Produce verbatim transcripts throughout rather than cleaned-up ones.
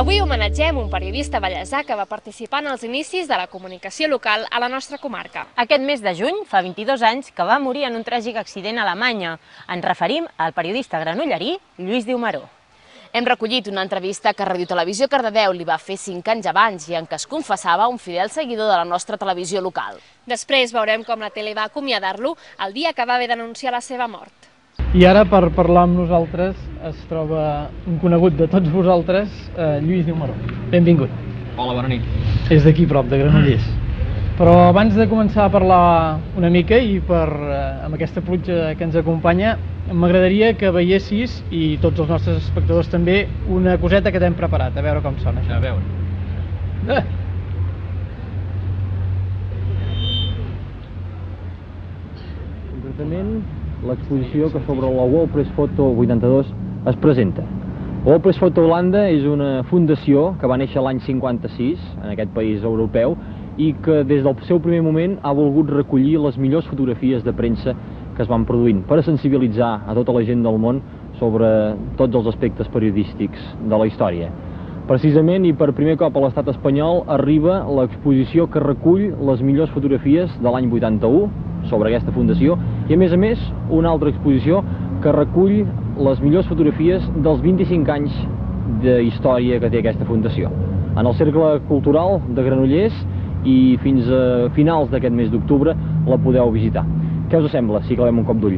Avui homenatgem un periodista vallesà que va participar en els inicis de la comunicació local a la nostra comarca. Aquest mes de juny fa vint-i-dos anys que va morir en un tràgic accident a Alemanya. Ens referim al periodista granollerí Lluís Diumaró. Hem recollit una entrevista que Radio Televisió Cardedeu li va fer cinc anys abans i en què es confessava un fidel seguidor de la nostra televisió local. Després veurem com la tele va acomiadar-lo el dia que va haver d'anunciar la seva mort. I ara, per parlar amb nosaltres, es troba un conegut de tots vosaltres, eh, Lluís Diumaró. Benvingut. Hola, bona nit. És d'aquí prop, de Granollers. Però abans de començar a parlar una mica i per, eh, amb aquesta pluja que ens acompanya, m'agradaria que veiessis, i tots els nostres espectadors també, una coseta que t'hem preparat, a veure com sona això. A veure. Eh! Concretament, l'exposició que sobre la World Press Photo vuitanta-dos es presenta. La World Press Photo Holanda és una fundació que va néixer l'any cinquanta-sis en aquest país europeu i que des del seu primer moment ha volgut recollir les millors fotografies de premsa que es van produint per a sensibilitzar a tota la gent del món sobre tots els aspectes periodístics de la història. Precisament i per primer cop a l'estat espanyol arriba l'exposició que recull les millors fotografies de l'any vuitanta-u sobre aquesta fundació i a més a més una altra exposició que recull les millors fotografies dels vint-i-cinc anys de història que té aquesta fundació. En el Cercle Cultural de Granollers i fins a finals d'aquest mes d'octubre la podeu visitar. Què us sembla si clavem un cop d'ull?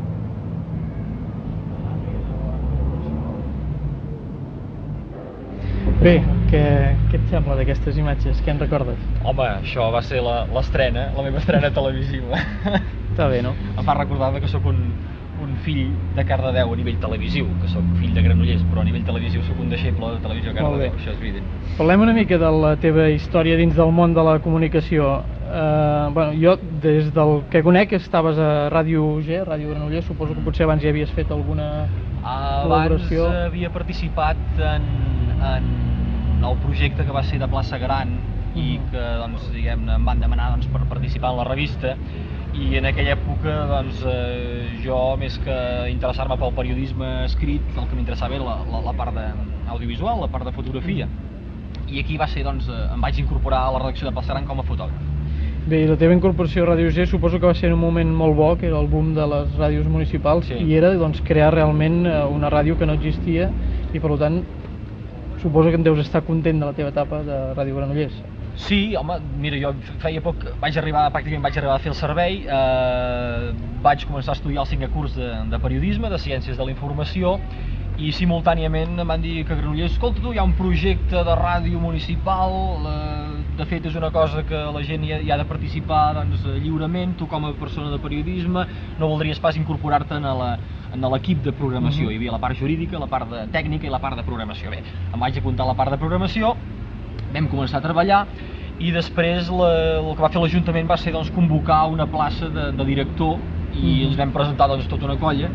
Bé, què, què et sembla d'aquestes imatges? Què en recordes? Home, això va ser l'estrena, la, la meva estrena televisiva. Està bé, no? Em fa recordar que sóc un, un fill de Cardedeu a nivell televisiu, que sóc fill de Granollers, però a nivell televisiu sóc un deixeble de Televisió Cardedeu, això és evident. Parlem una mica de la teva història dins del món de la comunicació. Uh, bueno, jo, des del que conec, estaves a Ràdio G, Ràdio Granollers, suposo que potser abans ja havies fet alguna col·laboració. Abans havia participat en, en el projecte que va ser de Plaça Gran i que doncs, diguem-ne, em van demanar doncs, per participar en la revista i en aquella època doncs, eh, jo, més que interessar-me pel periodisme escrit, el que m'interessava era la, la, la part audiovisual, la part de fotografia. I aquí va ser, doncs, em vaig incorporar a la redacció de Plaça Gran com a fotògraf. Bé, i la teva incorporació a Ràdio G suposo que va ser en un moment molt bo, que era el boom de les ràdios municipals, sí. I era doncs, crear realment una ràdio que no existia i per tant suposo que en deus estar content de la teva etapa de Ràdio Granollers. Sí, home, mira, jo feia poc, vaig arribar, pràcticament vaig arribar a fer el servei, eh, vaig començar a estudiar el cinquè curs de, de periodisme, de ciències de la informació, i simultàniament em van dir que a Granollers, escolta tu, hi ha un projecte de ràdio municipal, eh, de fet és una cosa que la gent hi ha, hi ha de participar doncs, lliurement, tu com a persona de periodisme no voldries pas incorporar-te en l'equip de programació, hi havia la part jurídica, la part de tècnica i la part de programació. Bé, em vaig apuntar a la part de programació, vam començar a treballar i després la, el que va fer l'Ajuntament va ser doncs, convocar una plaça de, de director i ens vam presentar doncs, tota una colla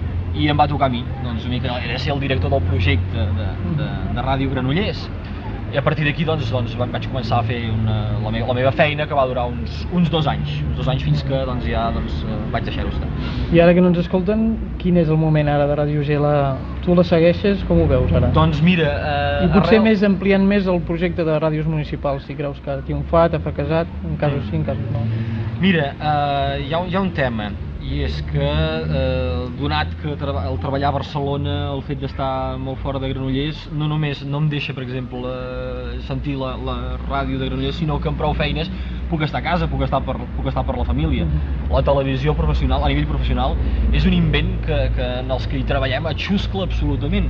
i em va tocar a mi, doncs, una mica, era ser el director del projecte de, de, de Ràdio Granollers. I a partir d'aquí doncs, doncs, vaig començar a fer una, la, meva, la meva feina que va durar uns, uns dos anys, uns dos anys fins que doncs, ja doncs, vaig deixar-ho estar. I ara que no ens escolten, quin és el moment ara de Ràdio G? La... Tu la segueixes? Com ho veus ara? Doncs mira... Eh, I potser arrel... més ampliant més el projecte de ràdios municipals, si creus que ha triomfat, ha fracassat, en casos sí, en casos no. Mira, eh, hi, ha, hi ha un tema, i és que, eh, donat que tra el treballar a Barcelona, el fet d'estar molt fora de Granollers, no només no em deixa, per exemple, eh, sentir la, la ràdio de Granollers, sinó que amb prou feines puc estar a casa, puc estar per, puc estar per la família. La televisió professional, a nivell professional, és un invent que, que en els que hi treballem atxuscla absolutament.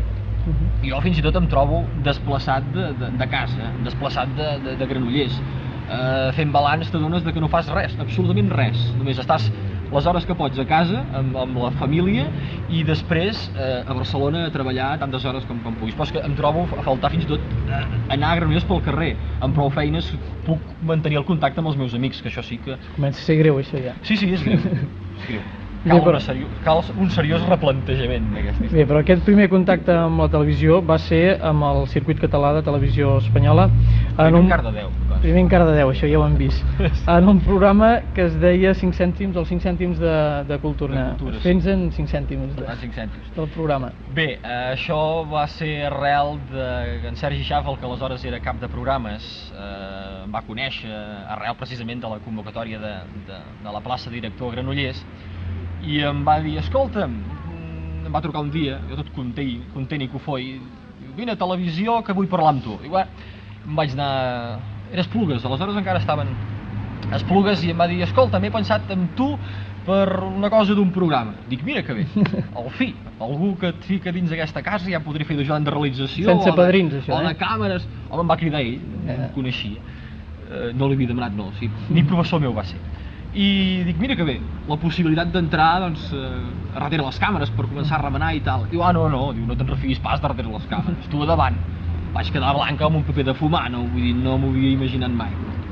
Jo fins i tot em trobo desplaçat de, de, de casa, desplaçat de, de, de Granollers. Eh, fent balanç t'adones que no fas res, absolutament res, només estàs les hores que pots a casa, amb, amb la família, i després eh, a Barcelona a treballar tantes hores com, com puguis. Però és que em trobo a faltar fins i tot eh, anar a Granollers pel carrer. Amb prou feines puc mantenir el contacte amb els meus amics, que això sí que... Comença a ser greu, això ja. Sí, sí, és greu. És greu. cal, una serio... cal un seriós replantejament d'aquesta història. Bé, però aquest primer contacte amb la televisió va ser amb el circuit català de televisió espanyola. Primer en Cardedeu. Primer en Cardedeu, això ja ho hem vist. En un programa que es deia cinc cèntims, els cinc cèntims de, de cultura. Fes-nos en cinc cèntims, de, cinc cèntims del programa. Bé, eh, això va ser arrel de en Sergi Xafel, que aleshores era cap de programes, eh, em va conèixer arrel precisament de la convocatòria de, de, de la plaça de director a Granollers, i em va dir, escolta'm, em va trucar un dia, jo tot content, content i cofoi, vine a televisió que vull parlar amb tu. I bueno, em vaig anar... Era Esplugues, aleshores encara estaven Esplugues, i em va dir, escolta, m'he pensat en tu per una cosa d'un programa. Dic, mira que bé, al fi, algú que et fica dins d'aquesta casa ja podria fer d'ajudant de realització. Sense padrins, això, eh? O de càmeres. Home, em va cridar ell, em coneixia. No li havia demanat, no, sí, ni professor meu va ser. I dic, mira que bé, la possibilitat d'entrar, doncs, a darrere les càmeres per començar a remenar i tal. Diu, ah, no, no, diu, no te'n refiïs pas de darrere les càmeres, tu a davant. Vaig quedar blanca amb un paper de fumar, no, vull dir, no m'ho havia imaginat mai.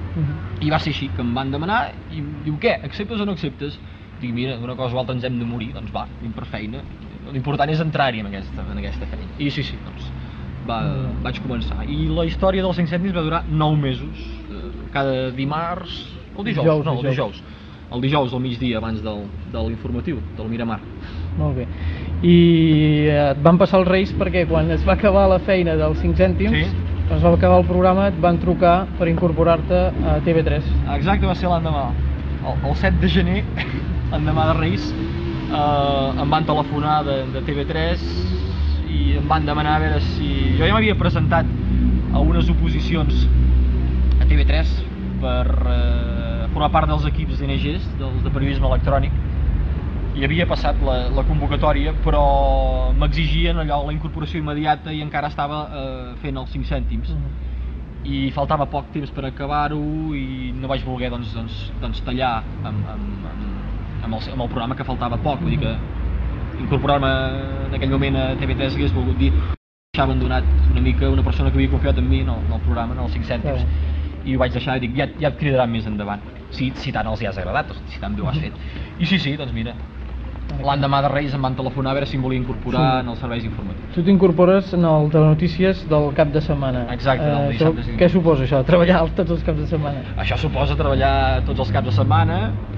I va ser així, que em van demanar, i diu, què, acceptes o no acceptes? Dic, mira, d'una cosa o altra ens hem de morir, doncs va, anem per feina. L'important és entrar-hi en aquesta, en aquesta feina. I sí, sí, doncs, va, vaig començar. I la història dels cinc cèntims va durar nou mesos, cada dimarts, o dijous, dijous no, el dijous. El dijous al migdia abans del, de l'informatiu, del Miramar. Molt bé. I et van passar els Reis perquè quan es va acabar la feina dels cinc cèntims, sí, quan es va acabar el programa, et van trucar per incorporar-te a T V tres. Exacte, va ser l'endemà. El, el set de gener, l'endemà de Reis, eh, em van telefonar de, de T V tres i em van demanar a veure si... Jo ja m'havia presentat a unes oposicions a T V tres per eh, formar part dels equips d'N G S, dels de periodisme electrònic, i havia passat la, la convocatòria, però m'exigien allò, la incorporació immediata, i encara estava eh, fent els cinc cèntims. Uh-huh. I faltava poc temps per acabar-ho i no vaig voler doncs, doncs, doncs tallar amb, amb, amb, amb, el, amb el programa, que faltava poc. Vull dir que incorporar-me en aquell moment a T V tres hagués volgut dir deixar abandonat una mica una persona que havia confiat en mi en el, en el programa, en els cinc cèntims. Uh-huh. I ho vaig deixar i dic, ja, ja et cridaran més endavant, si, si tant els hi has agradat, si tant bé ho has fet. I sí, sí, doncs mira, l'endemà de Reis em van telefonar a veure si em volia incorporar sí. en els serveis informatius. Tu t'incorpores en el Telenotícies del cap de setmana. Exacte, del dissabte. Eh, què suposa això, treballar tots els caps de setmana? Això suposa treballar tots els caps de setmana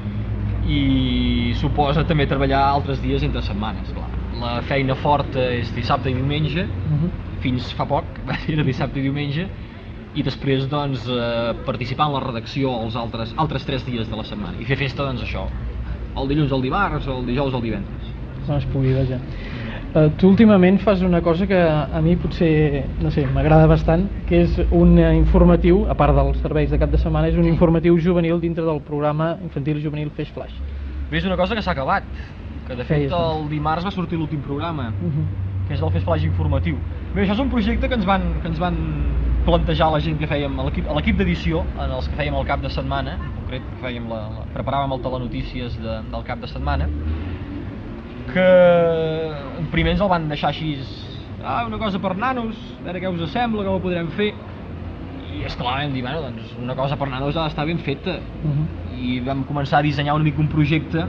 i suposa també treballar altres dies entre setmanes, clar. La feina forta és dissabte i diumenge, uh-huh. fins fa poc, era dissabte i diumenge, i després doncs eh, participar en la redacció els altres, altres tres dies de la setmana i fer festa doncs això, el dilluns al dimarts o el dijous al divendres. No es pugui, vaja. Uh, tu últimament fas una cosa que a mi potser, no sé, m'agrada bastant, que és un informatiu, a part dels serveis de cap de setmana, és un informatiu juvenil dintre del programa infantil juvenil Flash Flash. Bé, és una cosa que s'ha acabat, que de fet el dimarts va sortir l'últim programa, uh-huh. que és el Flash Flash informatiu. Bé, això és un projecte que ens van, que ens van plantejar la gent que fèiem, a l'equip d'edició, en els que fèiem el cap de setmana, en concret que fèiem la, la, preparàvem el Telenotícies de, del cap de setmana, que primer ens el van deixar així, ah, una cosa per nanos, a veure què us sembla, que ho podrem fer, i esclar, vam dir, bueno, doncs una cosa per nanos ha d'estar ben feta, uh-huh. i vam començar a dissenyar una mica un projecte,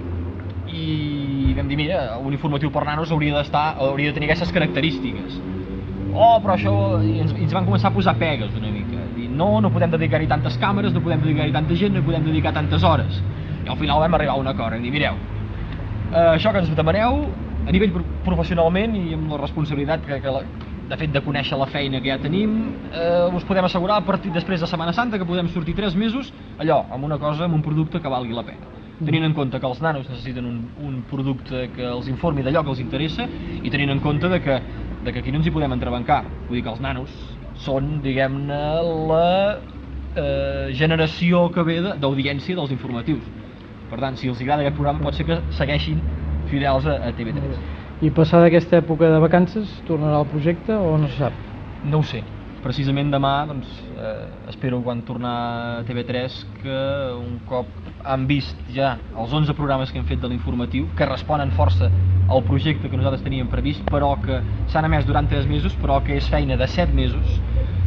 i vam dir, mira, un informatiu per nanos hauria d'estar, hauria de tenir aquestes característiques. Oh, però això... I ens, i ens van començar a posar pegues una mica. Dir, no, no podem dedicar-hi tantes càmeres, no podem dedicar-hi tanta gent, no podem dedicar tantes hores. I al final vam arribar a un acord, vam dir, mireu, eh, això que ens demaneu, a nivell professionalment i amb la responsabilitat que, que la, de fet de conèixer la feina que ja tenim, eh, us podem assegurar a partir després de Setmana Santa que podem sortir tres mesos, allò, amb una cosa, amb un producte que valgui la pena. Tenint en compte que els nanos necessiten un, un producte que els informi d'allò que els interessa i tenint en compte de que de que aquí no ens hi podem entrebancar. Vull dir que els nanos són, diguem-ne, la eh, generació que ve d'audiència dels informatius. Per tant, si els agrada aquest programa, pot ser que segueixin fidels a, a T V tres. I passada aquesta època de vacances, tornarà al projecte o no se sap? No ho sé. Precisament demà, doncs, eh, espero quan tornar a T V tres que un cop han vist ja els onze programes que hem fet de l'informatiu, que responen força al projecte que nosaltres teníem previst, però que s'han emès durant tres mesos, però que és feina de set mesos,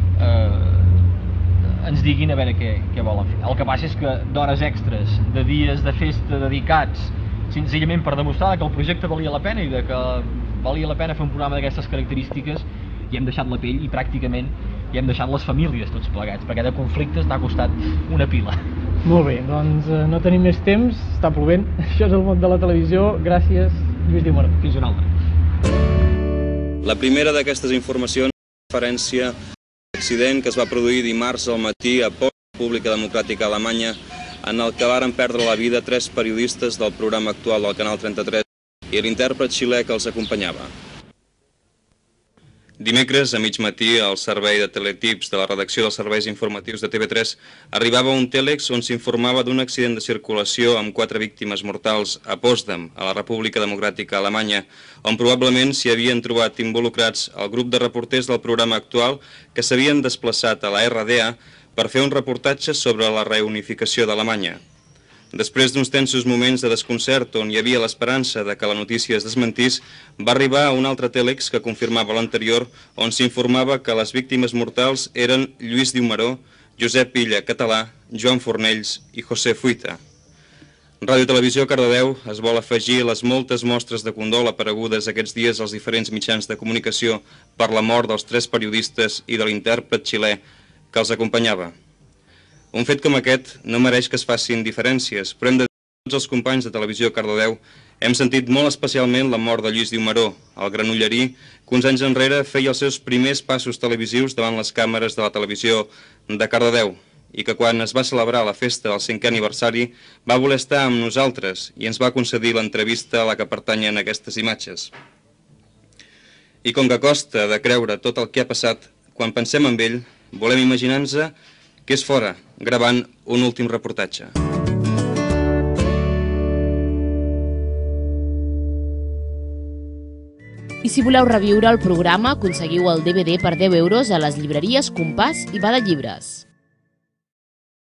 eh, ens diguin a veure què, què volen fer. El que passa és que d'hores extres, de dies de festa dedicats, senzillament per demostrar que el projecte valia la pena i de que valia la pena fer un programa d'aquestes característiques, i hem deixat la pell i pràcticament hi hem deixat les famílies tots plegats, perquè de conflictes n'ha costat una pila. Molt bé, doncs eh, no tenim més temps, està plovent, això és el món de la televisió, gràcies Lluís Diumaró. Fins una altra. La primera d'aquestes informacions fa referència a l'accident que es va produir dimarts al matí a Pols, República Democràtica Alemanya, en el que varen perdre la vida tres periodistes del programa actual del Canal trenta-tres i l'intèrpret xilè que els acompanyava. Dimecres, a mig matí, al servei de teletips de la redacció dels serveis informatius de T V tres arribava un tèlex on s'informava d'un accident de circulació amb quatre víctimes mortals a Potsdam, a la República Democràtica Alemanya, on probablement s'hi havien trobat involucrats el grup de reporters del programa actual que s'havien desplaçat a la R D A per fer un reportatge sobre la reunificació d'Alemanya. Després d'uns tensos moments de desconcert on hi havia l'esperança de que la notícia es desmentís, va arribar un altre tèlex que confirmava l'anterior, on s'informava que les víctimes mortals eren Lluís Diumaró, Josep Illa Català, Joan Fornells i José Fuita. Ràdio Televisió Cardedeu es vol afegir les moltes mostres de condol aparegudes aquests dies als diferents mitjans de comunicació per la mort dels tres periodistes i de l'intèrpret xilè que els acompanyava. Un fet com aquest no mereix que es facin diferències, però hem de dir que tots els companys de Televisió Cardedeu hem sentit molt especialment la mort de Lluís Diumaró, el granollerí que uns anys enrere feia els seus primers passos televisius davant les càmeres de la televisió de Cardedeu i que quan es va celebrar la festa del cinquè aniversari va voler estar amb nosaltres i ens va concedir l'entrevista a la que pertanyen aquestes imatges. I com que costa de creure tot el que ha passat, quan pensem en ell, volem imaginar-nos que és fora, gravant un últim reportatge. I si voleu reviure el programa, aconseguiu el D V D per deu euros a les llibreries Compàs i Bada Llibres.